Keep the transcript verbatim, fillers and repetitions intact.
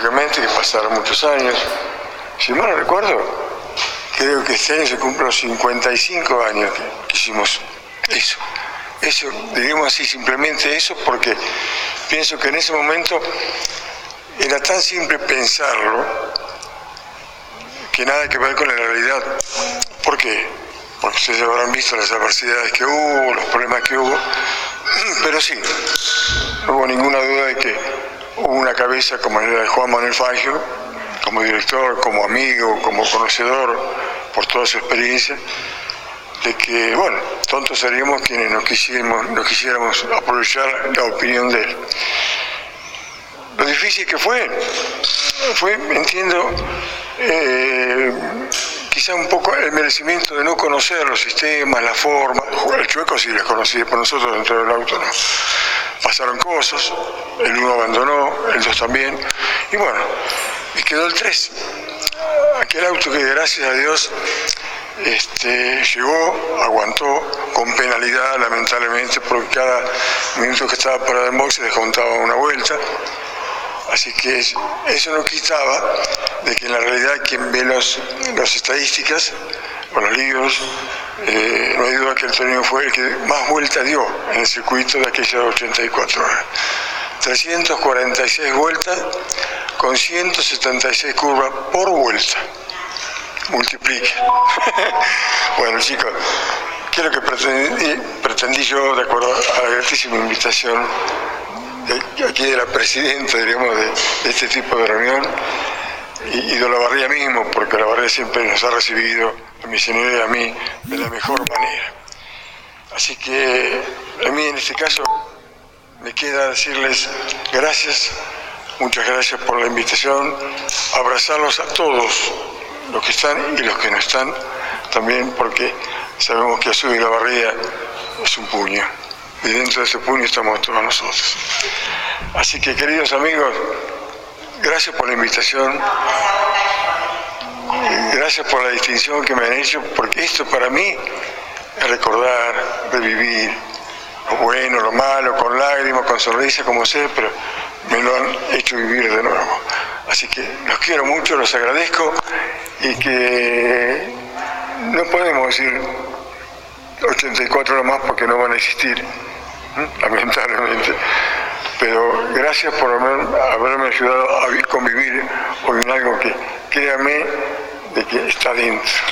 lógicamente que pasaron muchos años. Si mal no recuerdo, creo que este año se cumplen los cincuenta y cinco años que, que hicimos eso. Eso, diríamos así, simplemente eso, porque pienso que en ese momento era tan simple pensarlo que nada que ver con la realidad. ¿Por qué? Porque ustedes habrán visto las adversidades que hubo, los problemas que hubo, pero sí, no hubo ninguna duda de que hubo una cabeza como la de Juan Manuel Fangio, como director, como amigo, como conocedor, por toda su experiencia, de que, bueno, tontos seríamos quienes no quisiéramos, no quisiéramos aprovechar la opinión de él. Lo difícil que fue, fue, entiendo, eh, quizá un poco el merecimiento de no conocer los sistemas, la forma. El Chueco sí les conocía, por nosotros dentro del auto no. Pasaron cosas, el uno abandonó, el dos también, y bueno, y quedó el tres. Aquel auto que gracias a Dios este, llegó, aguantó, con penalidad lamentablemente, porque cada minuto que estaba parado en box se descontaba una vuelta. Así que eso no quitaba de que en la realidad quien ve los, las estadísticas o los libros, eh, no hay duda que el Torino fue el que más vueltas dio en el circuito de aquellas ochenta y cuatro horas. trescientas cuarenta y seis vueltas con ciento setenta y seis curvas por vuelta. Multiplique. Bueno, chicos, ¿qué es lo que pretendí, pretendí yo, de acuerdo a la gratísima invitación de, aquí de la presidenta, diríamos, de, de este tipo de reunión, y, y de Olavarría mismo, porque Olavarría siempre nos ha recibido, a mi señora y a mí, de la mejor manera. Así que a mí en este caso me queda decirles gracias, muchas gracias por la invitación, abrazarlos a todos los que están y los que no están también, porque sabemos que Azul y Olavarría es un puño, y dentro de ese puño estamos todos nosotros. Así que, queridos amigos, gracias por la invitación, gracias por la distinción que me han hecho, porque esto para mí es recordar, revivir lo bueno, lo malo, con lágrimas, con sonrisas, como sea, pero me lo han hecho vivir de nuevo. Así que los quiero mucho, los agradezco, y que no podemos decir ochenta y cuatro horas más porque no van a existir, ¿eh? Lamentablemente. Pero gracias por haber, haberme ayudado a convivir hoy en algo que, créanme, de que está dentro.